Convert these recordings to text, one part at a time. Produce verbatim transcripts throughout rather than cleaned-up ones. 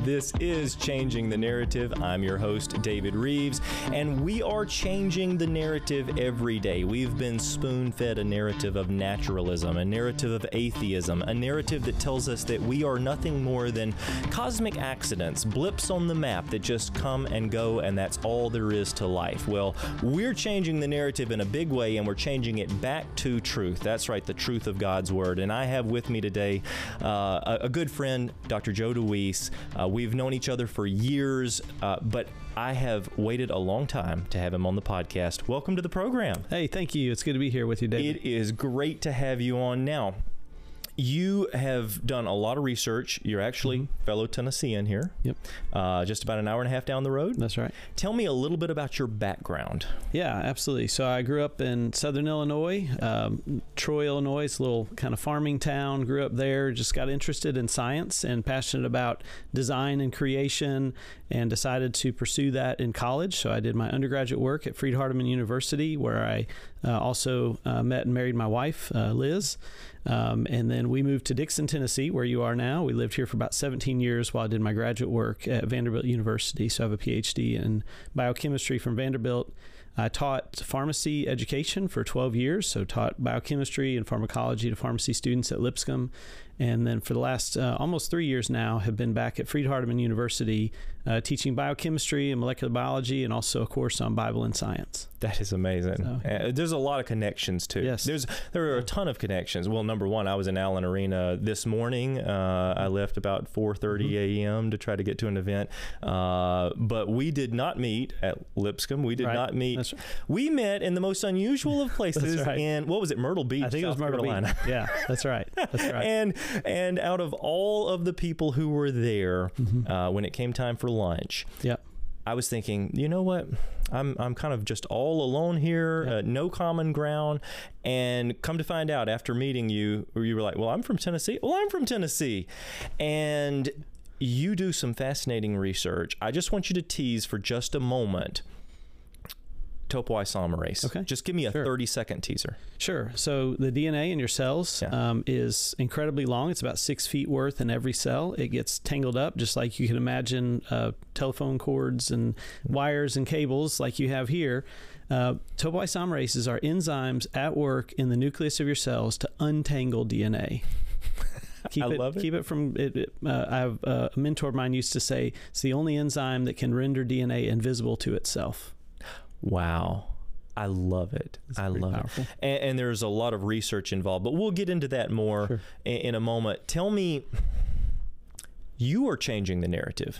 This is Changing the Narrative. I'm your host, David Reeves, and we are changing the narrative every day. We've been spoon-fed a narrative of naturalism, a narrative of atheism, a narrative that tells us that we are nothing more than cosmic accidents, blips on the map that just come and go, and that's all there is to life. Well, we're changing the narrative in a big way, and we're changing it back to truth. That's right, the truth of God's Word. And I have with me today uh, a, a good friend, Doctor Joe DeWeese. Uh, we've known each other for years, uh, but I have waited a long time to have him on the podcast. Welcome to the program. Hey, thank you. It's good to be here with you, David. It is great to have you on. Now, you have done a lot of research. You're actually mm-hmm. fellow Tennessean here. Yep. Uh, just about an hour and a half down the road. That's right. Tell me a little bit about your background. Yeah, absolutely. So I grew up in Southern Illinois, um, Troy, Illinois. It's a little kind of farming town. Grew up there, just got interested in science and passionate about design and creation, and decided to pursue that in college. So I did my undergraduate work at Freed-Hardeman University, where I uh, also uh, met and married my wife, uh, Liz. Um, and then we moved to Dixon, Tennessee, where you are now. We lived here for about seventeen years while I did my graduate work at Vanderbilt University. So I have a P H D in biochemistry from Vanderbilt. I taught pharmacy education for twelve years, so taught biochemistry and pharmacology to pharmacy students at Lipscomb. And then for the last uh, almost three years now, have been back at Freed-Hardeman University uh, teaching biochemistry and molecular biology, and also a course on Bible and science. That is amazing. So, uh, there's a lot of connections too. Yes. There's there are a ton of connections. Well, number one, I was in Allen Arena this morning. Uh, I left about four thirty mm-hmm. a.m. to try to get to an event. Uh, but we did not meet at Lipscomb. We did right. not meet. That's right. We met in the most unusual of places right. in, what was it, Myrtle Beach, I think South it was Myrtle Carolina. Beach. Yeah, that's right. That's right. and and out of all of the people who were there, mm-hmm. uh, when it came time for lunch, yeah. I was thinking, you know what? I'm I'm kind of just all alone here, yep. uh, no common ground. And come to find out, after meeting you, you were like, well, I'm from Tennessee. Well, I'm from Tennessee. And you do some fascinating research. I just want you to tease for just a moment topoisomerase. Okay. Just give me a sure. thirty second teaser. Sure. So the D N A in your cells yeah. um, is incredibly long. It's about six feet worth in every cell. It gets tangled up just like you can imagine uh, telephone cords and wires and cables like you have here. Uh, topoisomerases are enzymes at work in the nucleus of your cells to untangle D N A. Keep I it, love it. Keep it from, it, it, uh, I have uh, a mentor of mine used to say, it's the only enzyme that can render D N A invisible to itself. Wow. I love it. It's I love powerful. it. And, and there's a lot of research involved, but we'll get into that more sure. in, in a moment. Tell me, you are changing the narrative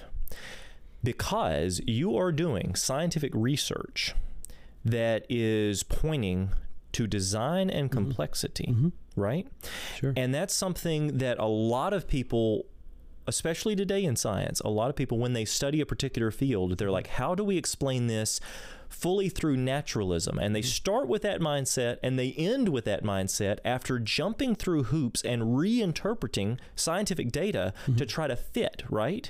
because you are doing scientific research that is pointing to design and complexity, mm-hmm. right? Sure. And that's something that a lot of people, especially today in science, a lot of people, when they study a particular field, they're like, how do we explain this fully through naturalism? And they start with that mindset and they end with that mindset after jumping through hoops and reinterpreting scientific data mm-hmm. to try to fit, right?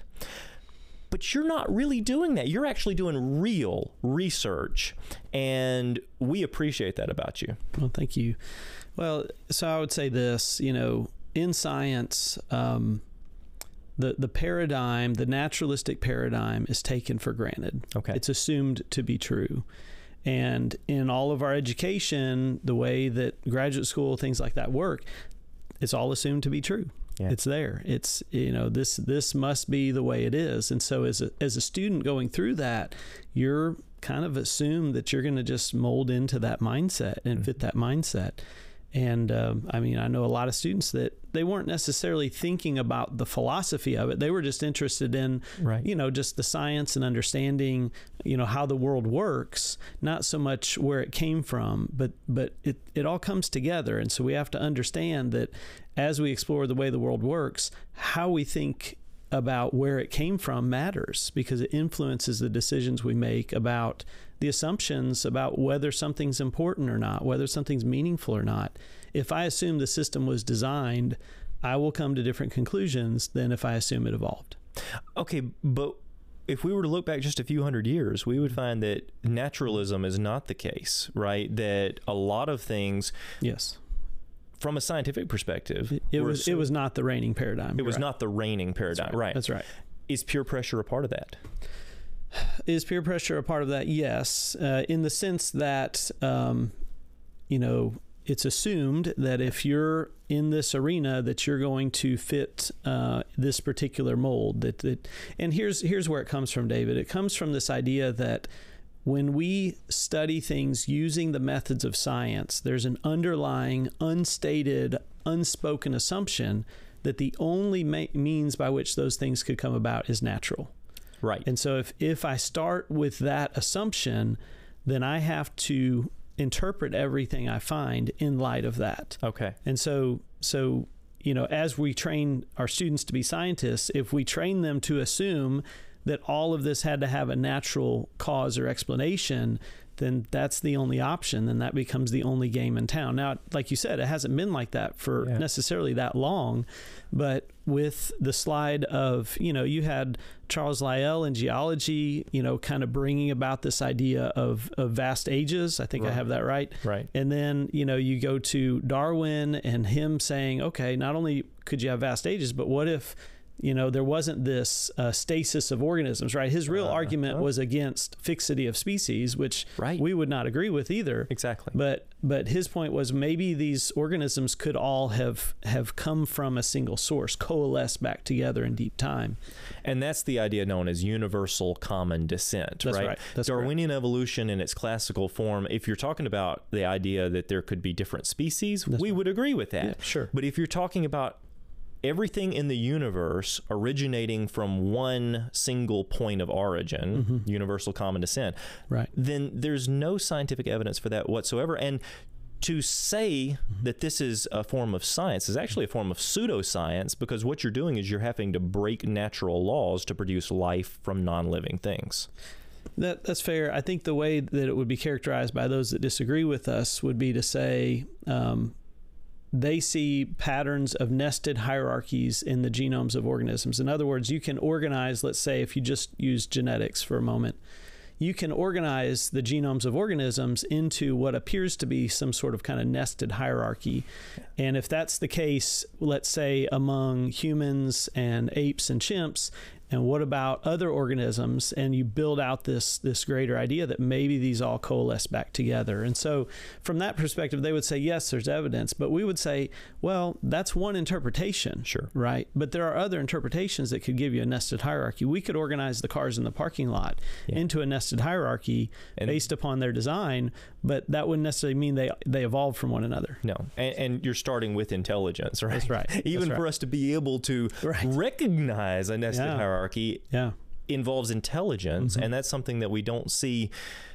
But you're not really doing that. You're actually doing real research, and we appreciate that about you. Well, thank you. Well, so I would say this, you know, in science, um, The the paradigm, the naturalistic paradigm is taken for granted. Okay. It's assumed to be true. And in all of our education, the way that graduate school, things like that work, it's all assumed to be true. Yeah. It's there. It's, you know, this this must be the way it is. And so as a, as a student going through that, you're kind of assumed that you're going to just mold into that mindset and mm-hmm. fit that mindset. And um, I mean, I know a lot of students that they weren't necessarily thinking about the philosophy of it. They were just interested in, right. you know, just the science and understanding, you know, how the world works, not so much where it came from, but but it, it all comes together. And so we have to understand that as we explore the way the world works, how we think about where it came from matters, because it influences the decisions we make about the assumptions about whether something's important or not, whether something's meaningful or not. If I assume the system was designed, I will come to different conclusions than if I assume it evolved. Okay, but if we were to look back just a few hundred years, we would find that naturalism is not the case, right? That a lot of things... Yes. From a scientific perspective, it was so, it was not the reigning paradigm. It was right. not the reigning paradigm, That's right. right? That's right. Is peer pressure a part of that? Is peer pressure a part of that? Yes, uh, in the sense that, um, you know, it's assumed that if you're in this arena that you're going to fit uh, this particular mold. That, that, and here's here's where it comes from, David. It comes from this idea that when we study things using the methods of science, there's an underlying, unstated, unspoken assumption that the only ma- means by which those things could come about is natural. Right. And so if, if I start with that assumption, then I have to interpret everything I find in light of that. Okay. And so, so, you know, as we train our students to be scientists, if we train them to assume that all of this had to have a natural cause or explanation, then that's the only option. Then that becomes the only game in town. Now, like you said, it hasn't been like that for yeah. necessarily that long, but with the slide of, you know, you had Charles Lyell in geology, you know, kind of bringing about this idea of, of vast ages. I think right. I have that right. Right. And then, you know, you go to Darwin and him saying, okay, not only could you have vast ages, but what if, you know, there wasn't this uh, stasis of organisms, right? His real uh, argument uh, was against fixity of species, which right. we would not agree with either. Exactly. But but his point was maybe these organisms could all have, have come from a single source, coalesced back together in deep time. And that's the idea known as universal common descent, that's right? right. That's Darwinian correct. Evolution in its classical form, if you're talking about the idea that there could be different species, that's we right. would agree with that. Yeah, sure. But if you're talking about everything in the universe originating from one single point of origin, mm-hmm. universal common descent, right. then there's no scientific evidence for that whatsoever. And to say mm-hmm. that this is a form of science is actually a form of pseudoscience, because what you're doing is you're having to break natural laws to produce life from non-living things. That, that's fair. I think the way that it would be characterized by those that disagree with us would be to say, um, they see patterns of nested hierarchies in the genomes of organisms. In other words, you can organize, let's say, if you just use genetics for a moment, you can organize the genomes of organisms into what appears to be some sort of kind of nested hierarchy. And if that's the case, let's say among humans and apes and chimps, and what about other organisms? And you build out this this greater idea that maybe these all coalesce back together. And so from that perspective, they would say, yes, there's evidence. But we would say, well, that's one interpretation. Sure. Right? But there are other interpretations that could give you a nested hierarchy. We could organize the cars in the parking lot yeah. into a nested hierarchy and based upon their design, but that wouldn't necessarily mean they they evolved from one another. No. And, and you're starting with intelligence, right? That's right. Even that's for right. us to be able to right. recognize a nested yeah. hierarchy yeah. involves intelligence, mm-hmm. and that's something that we don't see.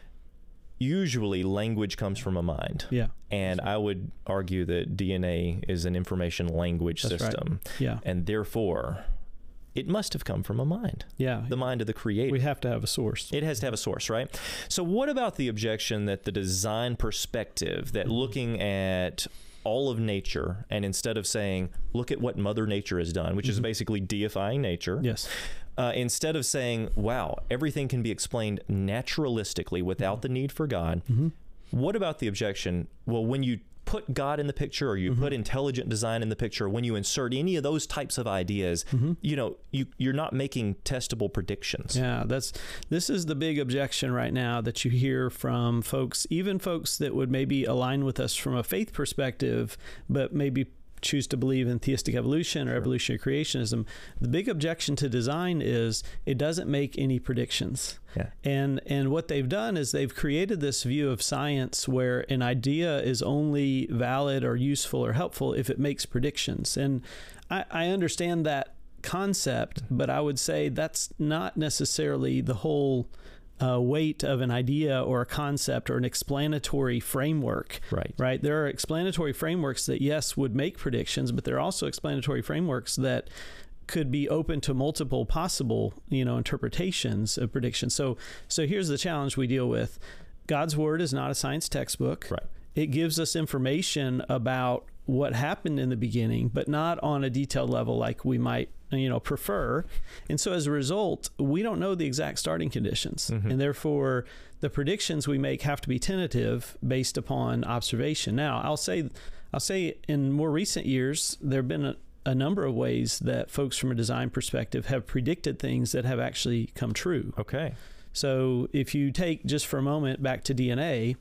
Usually language comes from a mind. Yeah. And I would argue that D N A is an information language that's system. Right. Yeah. And therefore, it must have come from a mind. Yeah. The mind of the creator. We have to have a source. It has to have a source, right? So what about the objection that the design perspective, that mm-hmm. looking at all of nature, and instead of saying, look at what Mother Nature has done, which mm-hmm. is basically deifying nature. Yes. Uh, instead of saying, wow, everything can be explained naturalistically without mm-hmm. the need for God. Mm-hmm. What about the objection? Well, when you put God in the picture, or you mm-hmm. put intelligent design in the picture, when you insert any of those types of ideas, mm-hmm. you know, you, you're not making testable predictions. Yeah, that's this is the big objection right now that you hear from folks, even folks that would maybe align with us from a faith perspective, but maybe choose to believe in theistic evolution or sure. evolutionary creationism. The big objection to design is it doesn't make any predictions. Yeah. And and what they've done is they've created this view of science where an idea is only valid or useful or helpful if it makes predictions. And I, I understand that concept, but I would say that's not necessarily the whole Uh, weight of an idea or a concept or an explanatory framework. Right. Right. There are explanatory frameworks that, yes, would make predictions, but there are also explanatory frameworks that could be open to multiple possible, you know, interpretations of predictions. So, so here's the challenge we deal with. God's word is not a science textbook. Right. It gives us information about what happened in the beginning, but not on a detailed level like we might, you know, prefer. And so as a result, we don't know the exact starting conditions. Mm-hmm. And therefore, the predictions we make have to be tentative based upon observation. Now, I'll say, I'll say in more recent years, there have been a, a number of ways that folks from a design perspective have predicted things that have actually come true. Okay. So if you take just for a moment back to D N A,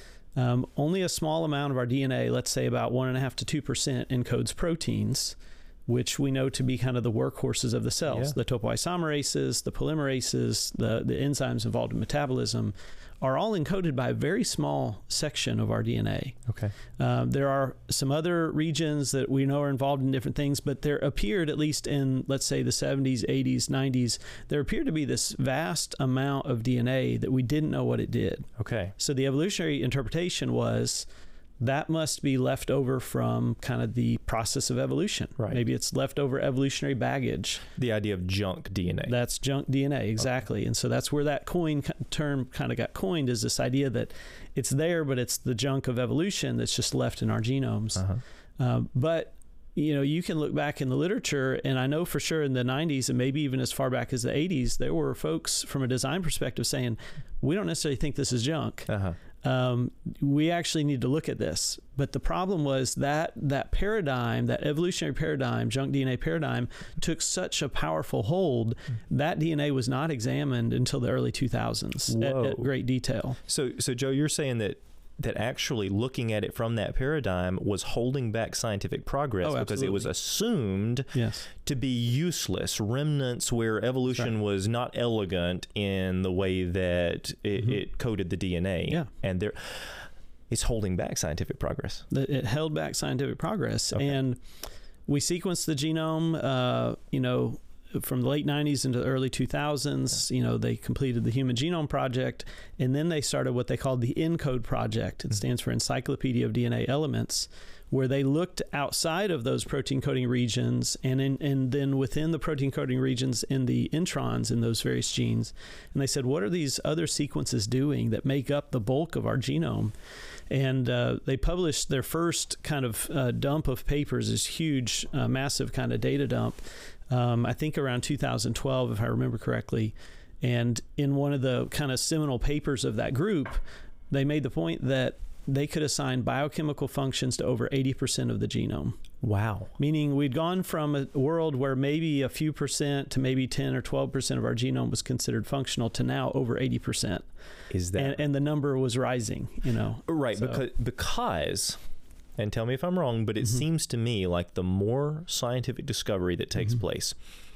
um, only a small amount of our D N A, let's say about one and a half to two percent, encodes proteins, which we know to be kind of the workhorses of the cells. Yeah. The topoisomerases, the polymerases, the, the enzymes involved in metabolism are all encoded by a very small section of our D N A. Okay. Um, there are some other regions that we know are involved in different things, but there appeared, at least in, let's say, the seventies, eighties, nineties, there appeared to be this vast amount of D N A that we didn't know what it did. Okay. So the evolutionary interpretation was that must be left over from kind of the process of evolution. Right. Maybe it's leftover evolutionary baggage. The idea of junk D N A. That's junk D N A, exactly. Okay. And so that's where that coin term kind of got coined, is this idea that it's there, but it's the junk of evolution that's just left in our genomes. Uh-huh. Uh, but you know, you can look back in the literature, and I know for sure in the nineties and maybe even as far back as the eighties, there were folks from a design perspective saying, we don't necessarily think this is junk. Uh-huh. Um, we actually need to look at this. But the problem was that that paradigm, that evolutionary paradigm, junk D N A paradigm, took such a powerful hold. That D N A was not examined until the early two thousands at, at great detail. So, so Joe, you're saying that that actually looking at it from that paradigm was holding back scientific progress oh, because it was assumed yes. to be useless, remnants where evolution right. was not elegant in the way that it, mm-hmm. it coded the D N A. Yeah. And there, it's holding back scientific progress. It held back scientific progress. Okay. And we sequenced the genome, uh, you know, from the late nineties into the early two thousands. You know, they completed the Human Genome Project, and then they started what they called the ENCODE Project. It stands for Encyclopedia of D N A Elements, where they looked outside of those protein coding regions, and in, and then within the protein coding regions in the introns in those various genes, and they said, what are these other sequences doing that make up the bulk of our genome? And uh, they published their first kind of uh, dump of papers, this huge, uh, massive kind of data dump, um, I think around two thousand twelve, if I remember correctly. And in one of the kind of seminal papers of that group, they made the point that they could assign biochemical functions to over eighty percent of the genome. Wow. Meaning we'd gone from a world where maybe a few percent to maybe ten or twelve percent of our genome was considered functional to now over eighty percent. Is that? And, and the number was rising, you know. Right, so. because, because, and tell me if I'm wrong, but it mm-hmm. seems to me like the more scientific discovery that takes mm-hmm. place,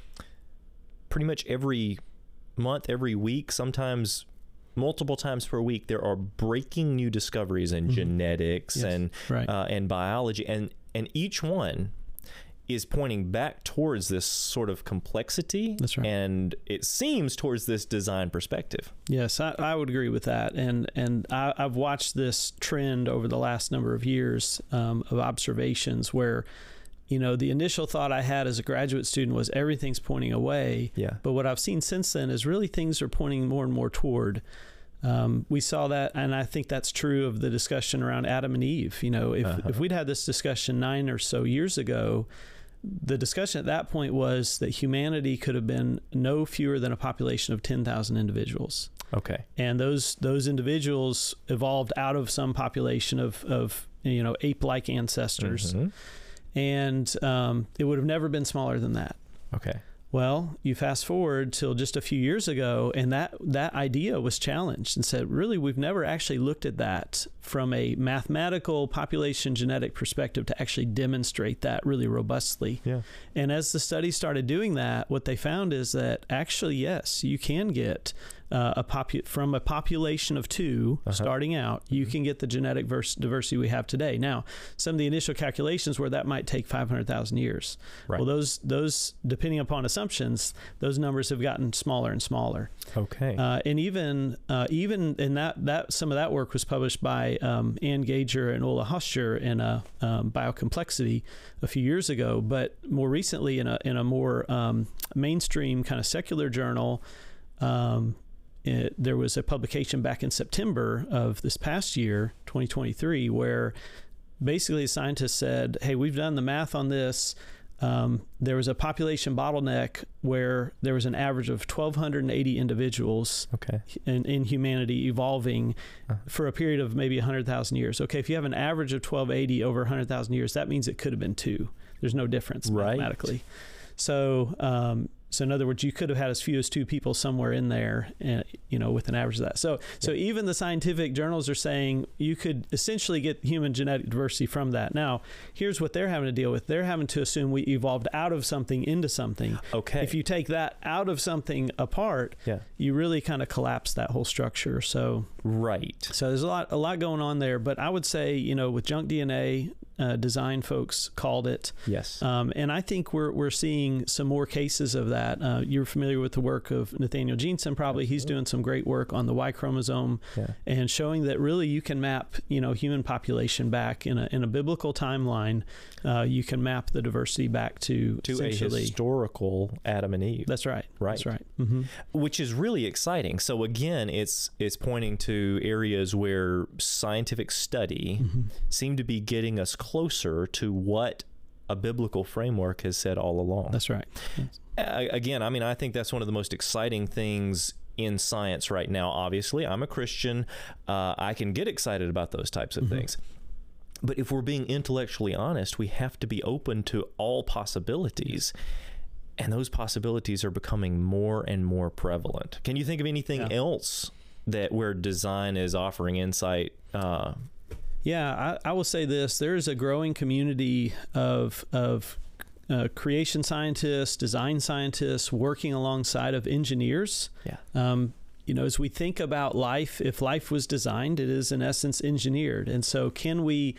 pretty much every month, every week, sometimes multiple times per week, there are breaking new discoveries in mm-hmm. genetics yes. and right. uh, and biology, and and each one is pointing back towards this sort of complexity. That's right. And it seems towards this design perspective. Yes, I, I would agree with that. And and I, I've watched this trend over the last number of years um, of observations where, you know, the initial thought I had as a graduate student was everything's pointing away. Yeah. But what I've seen since then is really things are pointing more and more toward. Um, we saw that, and I think that's true of the discussion around Adam and Eve. You know, if, uh-huh. if we'd had this discussion nine or so years ago, the discussion at that point was that humanity could have been no fewer than a population of ten thousand individuals. Okay. And those those individuals evolved out of some population of, of you know, ape-like ancestors. Mm-hmm. And um, it would have never been smaller than that. Okay. Well, you fast forward till just a few years ago, and that, that idea was challenged and said, really, we've never actually looked at that from a mathematical population genetic perspective to actually demonstrate that really robustly. Yeah. And as the study started doing that, what they found is that actually, yes, you can get uh, a popu- from a population of two uh-huh. starting out, you mm-hmm. can get the genetic vers- diversity we have today. Now, some of the initial calculations were that might take five hundred thousand years. Right. Well, those, those, depending upon assumptions, those numbers have gotten smaller and smaller. Okay. Uh, and even, uh, even in that, that, some of that work was published by um, Ann Gager and Ola Hofscher in a um, Biocomplexity a few years ago, but more recently in a, in a more um, mainstream kind of secular journal, um, It, there was a publication back in September of this past year, twenty twenty-three, where basically scientists said, hey, we've done the math on this. Um, there was a population bottleneck where there was an average of one thousand two hundred eighty individuals okay. in, in humanity evolving uh-huh. for a period of maybe one hundred thousand years. Okay, if you have an average of twelve eighty over one hundred thousand years, that means it could have been two. there's no difference Right. mathematically. So, um, so in other words, you could have had as few as two people somewhere in there, uh, you know, with an average of that. So, so Yeah. even the scientific journals are saying you could essentially get human genetic diversity from that. Now, here's what they're having to deal with. They're having to assume we evolved out of something into something. Okay. If you take that out of something apart, Yeah. you really kind of collapse that whole structure. So, Right. so there's a lot, a lot going on there. But I would say, you know, with junk D N A, uh, design folks called it. Yes. Um, and I think we're we're seeing some more cases of that. Uh, you're familiar with the work of Nathaniel Jeanson, probably. He's doing some great work on the Y chromosome Yeah. and showing that really you can map, you know, human population back in a in a biblical timeline. Uh, you can map the diversity back to To a essentially. historical Adam and Eve. That's right. Right. That's right. Mm-hmm. Which is really exciting. So again, it's it's pointing to areas where scientific study Mm-hmm. seem to be getting us closer to what a biblical framework has said all along. That's right. Yes. A- Again, I mean, I think that's one of the most exciting things in science right now. Obviously, I'm a Christian. Uh, I can get excited about those types of Mm-hmm. things. But if we're being intellectually honest, we have to be open to all possibilities. And those possibilities are becoming more and more prevalent. Can you think of anything Yeah. else that where design is offering insight? Uh, Yeah, I, I will say this: there is a growing community of of uh, creation scientists, design scientists working alongside of engineers. yeah. Um, you know, as we think about life, if life was designed, it is in essence engineered. And so, can we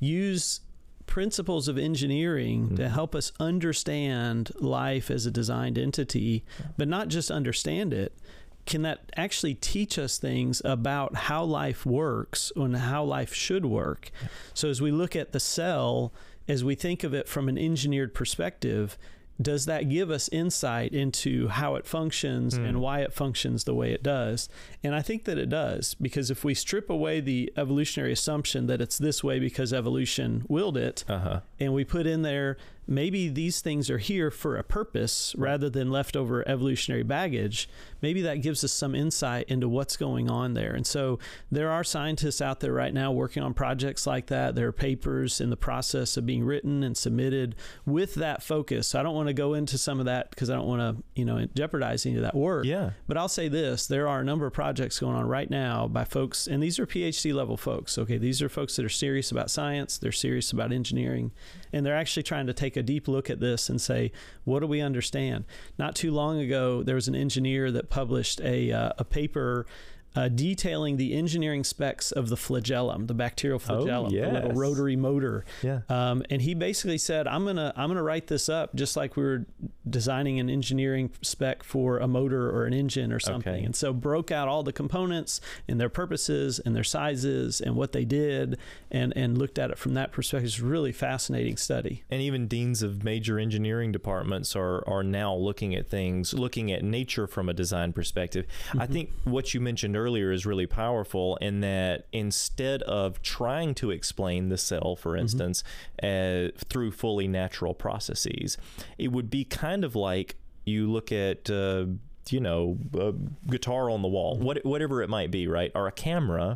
use principles of engineering Mm-hmm. to help us understand life as a designed entity, but not just understand it? Can that actually teach us things about how life works and how life should work? So as we look at the cell, as we think of it from an engineered perspective, does that give us insight into how it functions Mm. and why it functions the way it does? And I think that it does, because if we strip away the evolutionary assumption that it's this way because evolution willed it, Uh-huh. and we put in there, maybe these things are here for a purpose rather than leftover evolutionary baggage, maybe that gives us some insight into what's going on there. And so there are scientists out there right now working on projects like that. There are papers in the process of being written and submitted with that focus. So I don't want to go into some of that because I don't want to, you know, jeopardize any of that work. Yeah. But I'll say this, there are a number of projects going on right now by folks, and these are PhD level folks. Okay, these are folks that are serious about science, they're serious about engineering, and they're actually trying to take a deep look at this and say, what do we understand? Not too long ago, there was an engineer that published a, uh, a paper uh, detailing the engineering specs of the flagellum, the bacterial flagellum, yes. the little rotary motor. Yeah. Um, and he basically said, I'm gonna I'm gonna write this up just like we were designing an engineering spec for a motor or an engine or something. Okay. And so broke out all the components and their purposes and their sizes and what they did, and and looked at it from that perspective. It's a really fascinating study. And even deans of major engineering departments are are now looking at things, looking at nature from a design perspective. I think what you mentioned earlier is really powerful in that instead of trying to explain the cell, for instance, uh, through fully natural processes, it would be kind of like you look at, uh, you know, a guitar on the wall, what, whatever it might be, right? Or a camera.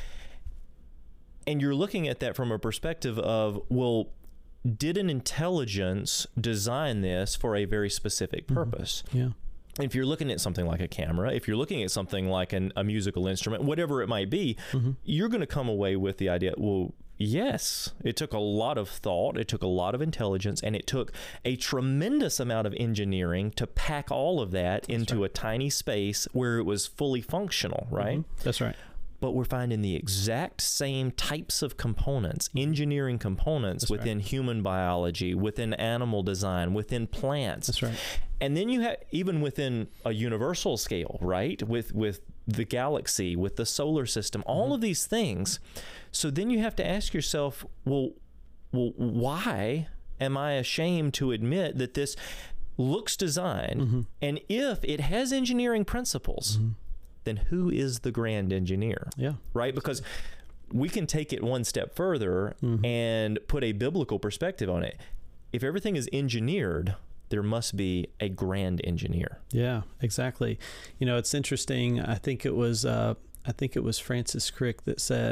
And you're looking at that from a perspective of, well, did an intelligence design this for a very specific purpose? Yeah. If you're looking at something like a camera, if you're looking at something like an, a musical instrument, whatever it might be, Mm-hmm. you're going to come away with the idea, well, yes, it took a lot of thought, it took a lot of intelligence, and it took a tremendous amount of engineering to pack all of that into a tiny space where it was fully functional, right? Mhm. That's right. But we're finding the exact same types of components, engineering components That's within right. human biology, within animal design, within plants. That's right. And then you have, even within a universal scale, right? With, with the galaxy, with the solar system, all Mm-hmm. of these things. So then you have to ask yourself, well, well, why am I ashamed to admit that this looks designed? Mm-hmm. And if it has engineering principles, Mm-hmm. then who is the grand engineer? Yeah. Right? Because we can take it one step further Mm-hmm. and put a biblical perspective on it. If everything is engineered, there must be a grand engineer. Yeah, exactly. You know, it's interesting. I think it was uh, I think it was Francis Crick that said,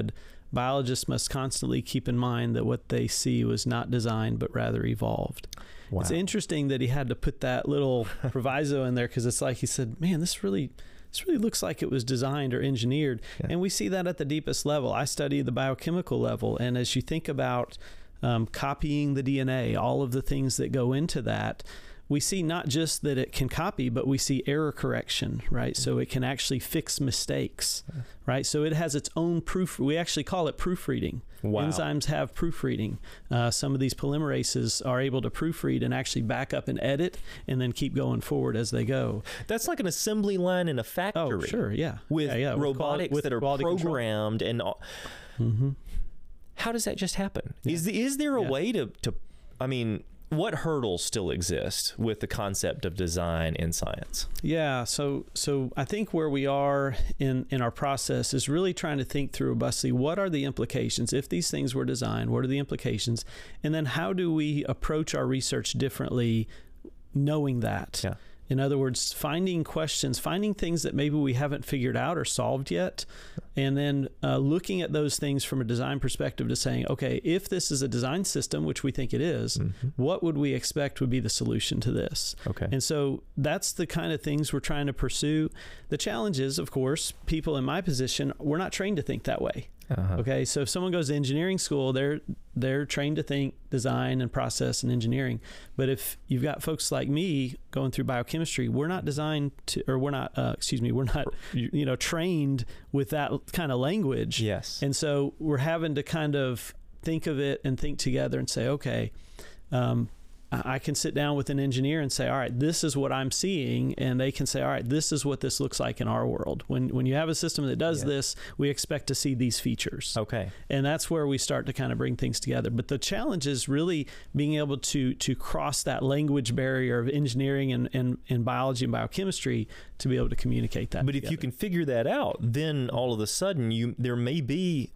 biologists must constantly keep in mind that what they see was not designed, but rather evolved. Wow. It's interesting that he had to put that little proviso in there, because it's like he said, man, this really... This really looks like it was designed or engineered. Yeah. And we see that at the deepest level. I study the biochemical level. And as you think about um, copying the D N A, all of the things that go into that, we see not just that it can copy, but we see error correction, right? So it can actually fix mistakes, right? So it has its own proof. We actually call it proofreading. Wow. Enzymes have proofreading. Uh, some of these polymerases are able to proofread and actually back up and edit and then keep going forward as they go. That's like an assembly line in a factory. Oh, sure, yeah. With yeah, yeah. robotics with that are programmed control. and all. Mm-hmm. How does that just happen? Yeah. Is, is there a yeah. way to, to, I mean... What hurdles still exist with the concept of design in science? Yeah, so so I think where we are in, in our process is really trying to think through robustly, what are the implications? If these things were designed, what are the implications? And then how do we approach our research differently knowing that? Yeah. In other words, finding questions, finding things that maybe we haven't figured out or solved yet, and then uh, looking at those things from a design perspective to saying, okay, if this is a design system, which we think it is, mm-hmm. what would we expect would be the solution to this? Okay. And so that's the kind of things we're trying to pursue. The challenge is, of course, people in my position, we're not trained to think that way. Uh-huh. Okay, so if someone goes to engineering school, they're they're trained to think design and process and engineering. But if you've got folks like me going through biochemistry, we're not designed to, or we're not, uh, excuse me, we're not, you know, trained with that kind of language. Yes. And so we're having to kind of think of it and think together and say, okay, um, I can sit down with an engineer and say, all right, this is what I'm seeing. And they can say, all right, this is what this looks like in our world. When when you have a system that does yeah. this, we expect to see these features. Okay. And that's where we start to kind of bring things together. But the challenge is really being able to to cross that language barrier of engineering and, and, and biology and biochemistry to be able to communicate that But together. If you can figure that out, then all of a sudden you there may be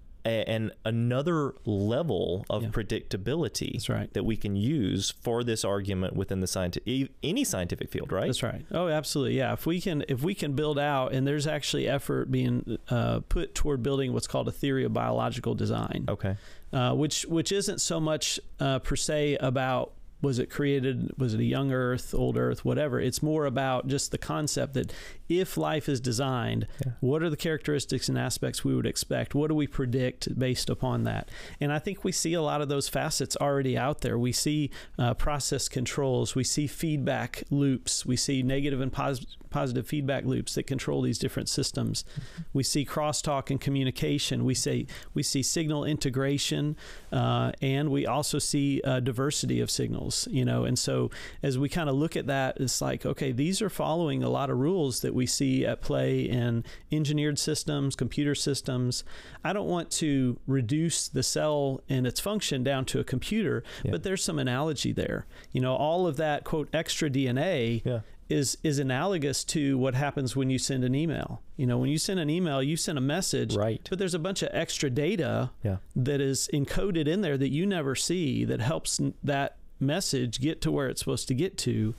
and another level of yeah. predictability That's right. that we can use for this argument within the scientific, any scientific field, right? That's right. Oh, absolutely. Yeah. If we can, if we can build out, and there's actually effort being uh, put toward building what's called a theory of biological design. Okay. Uh, which which isn't so much uh, per se about, was it created, was it a young Earth, old Earth, whatever. It's more about just the concept that if life is designed, yeah. what are the characteristics and aspects we would expect? What do we predict based upon that? And I think we see a lot of those facets already out there. We see uh, process controls. We see feedback loops. We see negative and pos- positive feedback loops that control these different systems. Mm-hmm. We see crosstalk and communication. We say we see signal integration, uh, and we also see uh, diversity of signals. You know, and so as we kind of look at that, it's like, okay, these are following a lot of rules that we see at play in engineered systems, computer systems. I don't want to reduce the cell and its function down to a computer, yeah. but there's some analogy there. You know, all of that, quote, extra D N A yeah. is is analogous to what happens when you send an email. You know, when you send an email, you send a message, right. but there's a bunch of extra data yeah. that is encoded in there that you never see that helps that message get to where it's supposed to get to.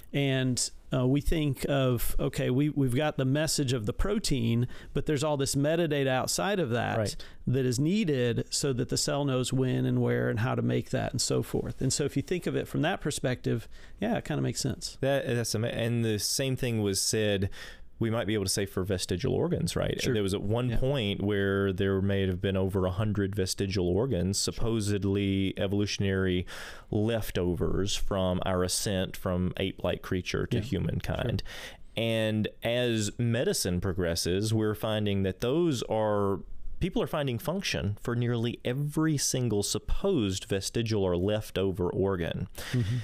And uh, we think of, okay, we, we've got the message of the protein, but there's all this metadata outside of that right. that is needed so that the cell knows when and where and how to make that and so forth. And so if you think of it from that perspective, yeah, it kind of makes sense. That, that's ama- And the same thing was said, we might be able to say, for vestigial organs, right? Sure. There was at one yeah. point where there may have been over one hundred vestigial organs, supposedly sure. evolutionary leftovers from our ascent from ape-like creature to yeah. humankind. Sure. And as medicine progresses, we're finding that those are... People are finding function for nearly every single supposed vestigial or leftover organ. Mm-hmm.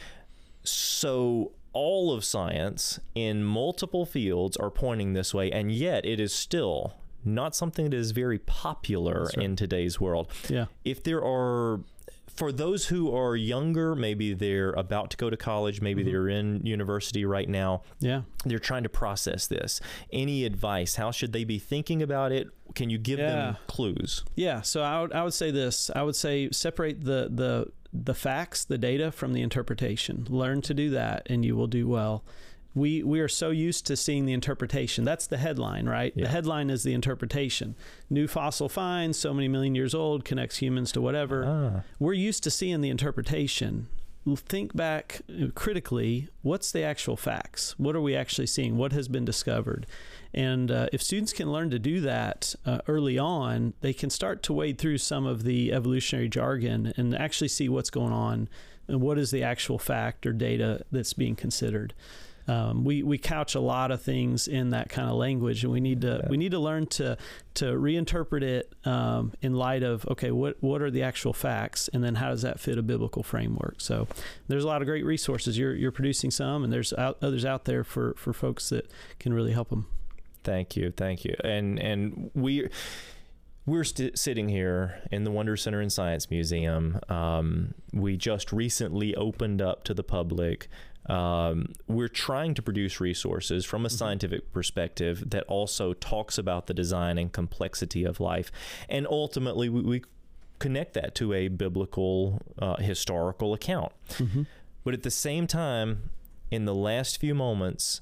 So... all of science in multiple fields are pointing this way, and yet it is still not something that is very popular right. in today's world. Yeah. If there are, for those who are younger, maybe they're about to go to college, maybe mm-hmm. they're in university right now. Yeah. They're trying to process this. Any advice? How should they be thinking about it? Can you give yeah. them clues? Yeah. So I would, I would say this. I would say separate the, the, the facts, the data from the interpretation. Learn to do that and you will do well. we we are so used to seeing the interpretation. That's the headline, right? Yeah. The headline is the interpretation. New fossil finds, so many million years old, connects humans to whatever. Ah. We're used to seeing the interpretation. Think back critically, what's the actual facts? What are we actually seeing? What has been discovered? And uh, if students can learn to do that uh, early on, they can start to wade through some of the evolutionary jargon and actually see what's going on and what is the actual fact or data that's being considered. Um, we we couch a lot of things in that kind of language, and we need to yeah. we need to learn to to reinterpret it um, in light of okay, what what are the actual facts, and then how does that fit a biblical framework? So there's a lot of great resources. You're you're producing some, and there's out, others out there for for folks that can really help them. Thank you, thank you, and and we. We're st- sitting here in the Wonder Center and Science Museum. Um, we just recently opened up to the public. Um, we're trying to produce resources from a scientific perspective that also talks about the design and complexity of life. And ultimately, we, we connect that to a biblical, uh, historical account. Mm-hmm. But at the same time, in the last few moments,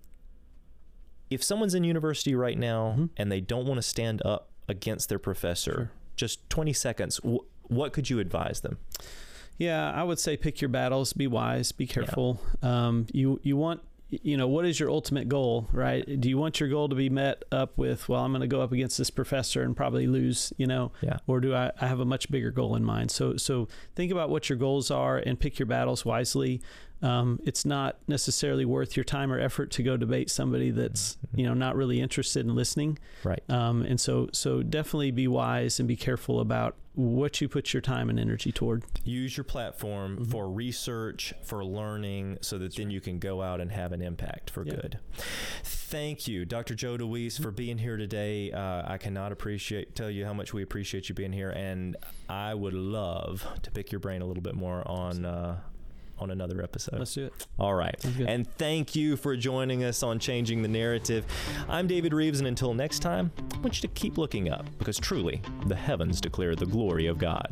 if someone's in university right now mm-hmm. and they don't want to stand up against their professor, sure. just twenty seconds, w- what could you advise them? Yeah, I would say pick your battles, be wise, be careful. Yeah. Um, you, you want, you know, what is your ultimate goal, right? Do you want your goal to be met up with, well, I'm going to go up against this professor and probably lose, you know, yeah. or do I, I have a much bigger goal in mind? So, so think about what your goals are and pick your battles wisely. Um, it's not necessarily worth your time or effort to go debate somebody that's, mm-hmm. you know, not really interested in listening. Right. Um, and so, so definitely be wise and be careful about what you put your time and energy toward. Use your platform mm-hmm. for research, for learning, so that that's then right. you can go out and have an impact for yeah. good. Thank you, Doctor Joe DeWeese, mm-hmm. for being here today. Uh, I cannot appreciate, tell you how much we appreciate you being here. And I would love to pick your brain a little bit more on, uh, on another episode. Let's do it. All right. And thank you for joining us on Changing the Narrative. I'm David Reeves, and until next time, I want you to keep looking up, because truly, the heavens declare the glory of God.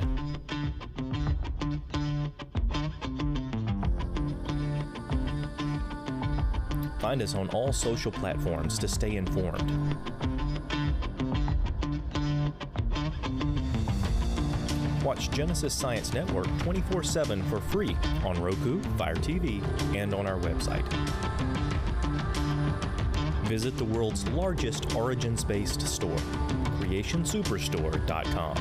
Find us on all social platforms to stay informed. Watch Genesis Science Network twenty-four seven for free on Roku, Fire T V, and on our website. Visit the world's largest origins-based store, creation superstore dot com.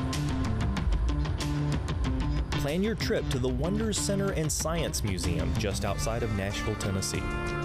Plan your trip to the Wonders Center and Science Museum just outside of Nashville, Tennessee.